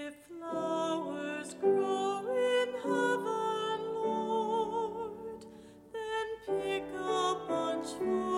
If flowers grow in heaven, Lord, then pick a bunch for